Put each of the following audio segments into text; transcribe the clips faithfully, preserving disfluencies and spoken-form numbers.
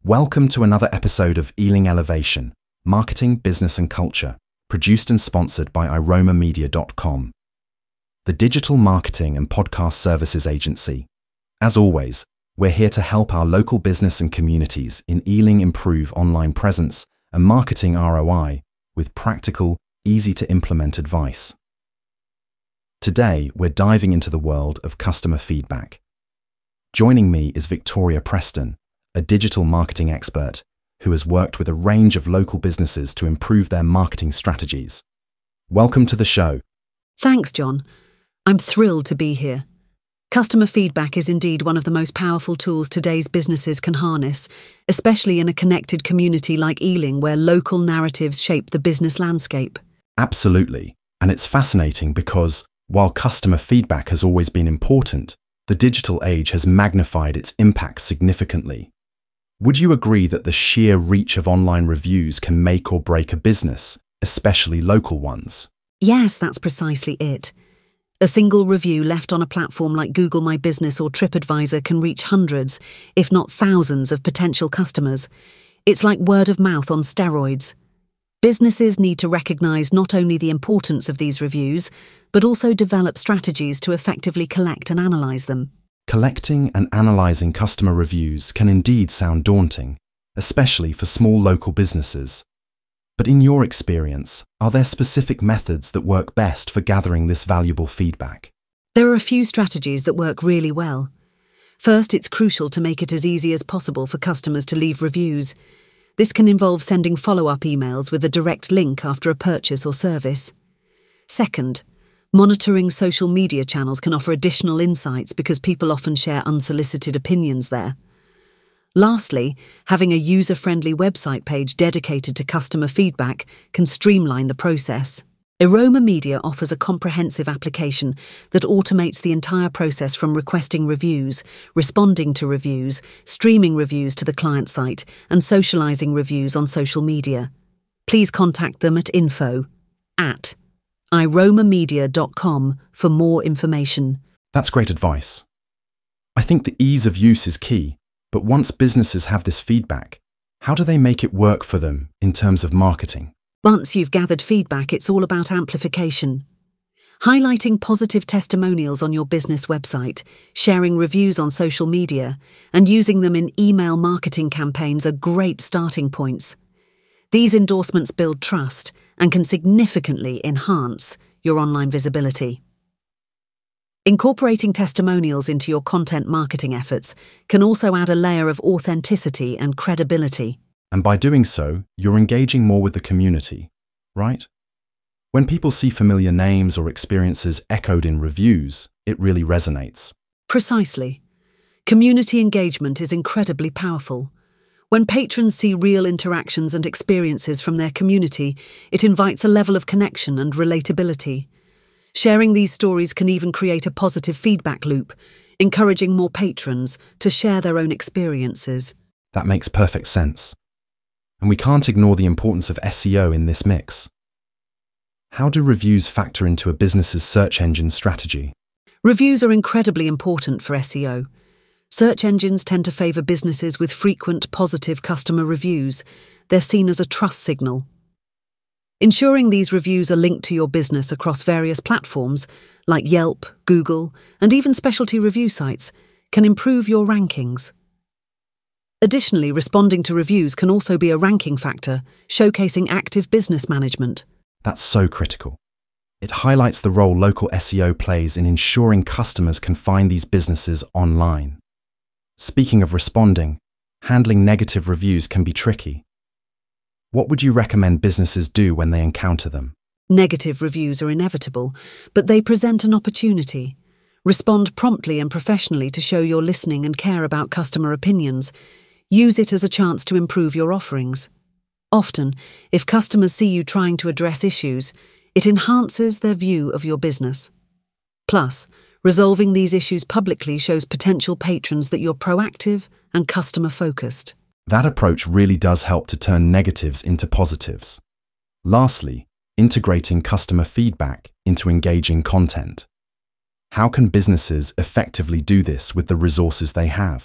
Welcome to another episode of Ealing Elevation, Marketing, Business and Culture, produced and sponsored by Iroma Media dot com, the digital marketing and podcast services agency. As always, we're here to help our local business and communities in Ealing improve online presence and marketing R O I with practical, easy-to-implement advice. Today, we're diving into the world of customer feedback. Joining me is Victoria Preston, a digital marketing expert who has worked with a range of local businesses to improve their marketing strategies. Welcome to the show. Thanks, John. I'm thrilled to be here. Customer feedback is indeed one of the most powerful tools today's businesses can harness, especially in a connected community like Ealing where local narratives shape the business landscape. Absolutely. And it's fascinating because, while customer feedback has always been important, the digital age has magnified its impact significantly. Would you agree that the sheer reach of online reviews can make or break a business, especially local ones? Yes, that's precisely it. A single review left on a platform like Google My Business or TripAdvisor can reach hundreds, if not thousands, of potential customers. It's like word of mouth on steroids. Businesses need to recognize not only the importance of these reviews, but also develop strategies to effectively collect and analyze them. Collecting and analyzing customer reviews can indeed sound daunting, especially for small local businesses. But in your experience, are there specific methods that work best for gathering this valuable feedback? There are a few strategies that work really well. First, it's crucial to make it as easy as possible for customers to leave reviews. This can involve sending follow-up emails with a direct link after a purchase or service. Second, monitoring social media channels can offer additional insights because people often share unsolicited opinions there. Lastly, having a user-friendly website page dedicated to customer feedback can streamline the process. Iroma Media offers a comprehensive application that automates the entire process from requesting reviews, responding to reviews, streaming reviews to the client site, and socializing reviews on social media. Please contact them at info at Iroma Media dot com for more information. That's great advice. I think the ease of use is key, but once businesses have this feedback, how do they make it work for them in terms of marketing? Once you've gathered feedback, it's all about amplification. Highlighting positive testimonials on your business website, sharing reviews on social media, and using them in email marketing campaigns are great starting points. These endorsements build trust and can significantly enhance your online visibility. Incorporating testimonials into your content marketing efforts can also add a layer of authenticity and credibility. And by doing so, you're engaging more with the community, right? When people see familiar names or experiences echoed in reviews, it really resonates. Precisely. Community engagement is incredibly powerful. When patrons see real interactions and experiences from their community, it invites a level of connection and relatability. Sharing these stories can even create a positive feedback loop, encouraging more patrons to share their own experiences. That makes perfect sense. And we can't ignore the importance of S E O in this mix. How do reviews factor into a business's search engine strategy? Reviews are incredibly important for S E O. Search engines tend to favor businesses with frequent positive customer reviews. They're seen as a trust signal. Ensuring these reviews are linked to your business across various platforms, like Yelp, Google, and even specialty review sites, can improve your rankings. Additionally, responding to reviews can also be a ranking factor, showcasing active business management. That's so critical. It highlights the role local S E O plays in ensuring customers can find these businesses online. Speaking of responding, handling negative reviews can be tricky. What would you recommend businesses do when they encounter them? Negative reviews are inevitable, but they present an opportunity. Respond promptly and professionally to show you're listening and care about customer opinions. Use it as a chance to improve your offerings. Often, if customers see you trying to address issues, it enhances their view of your business. Plus, resolving these issues publicly shows potential patrons that you're proactive and customer-focused. That approach really does help to turn negatives into positives. Lastly, integrating customer feedback into engaging content. How can businesses effectively do this with the resources they have?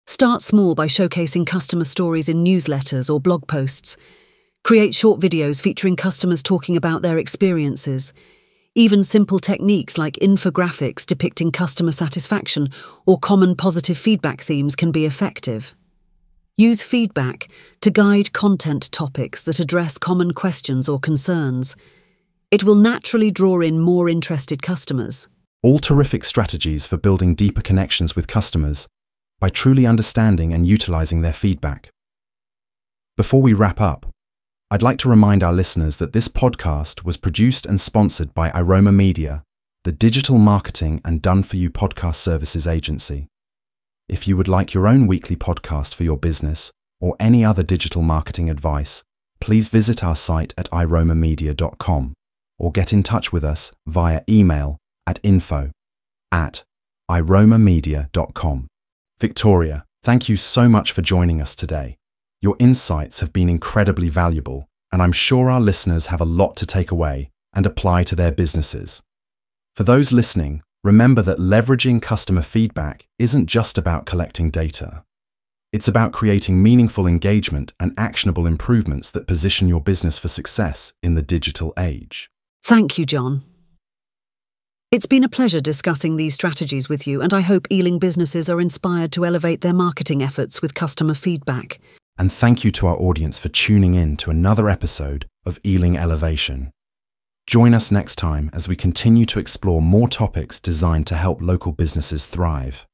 Start small by showcasing customer stories in newsletters or blog posts. Create short videos featuring customers talking about their experiences. Even simple techniques like infographics depicting customer satisfaction or common positive feedback themes can be effective. Use feedback to guide content topics that address common questions or concerns. It will naturally draw in more interested customers. All terrific strategies for building deeper connections with customers by truly understanding and utilizing their feedback. Before we wrap up, I'd like to remind our listeners that this podcast was produced and sponsored by Iroma Media, the digital marketing and done-for-you podcast services agency. If you would like your own weekly podcast for your business or any other digital marketing advice, please visit our site at iroma media dot com or get in touch with us via email at info at iroma media dot com. Victoria, thank you so much for joining us today. Your insights have been incredibly valuable, and I'm sure our listeners have a lot to take away and apply to their businesses. For those listening, remember that leveraging customer feedback isn't just about collecting data. It's about creating meaningful engagement and actionable improvements that position your business for success in the digital age. Thank you, John. It's been a pleasure discussing these strategies with you, and I hope Ealing businesses are inspired to elevate their marketing efforts with customer feedback. And thank you to our audience for tuning in to another episode of Ealing Elevation. Join us next time as we continue to explore more topics designed to help local businesses thrive.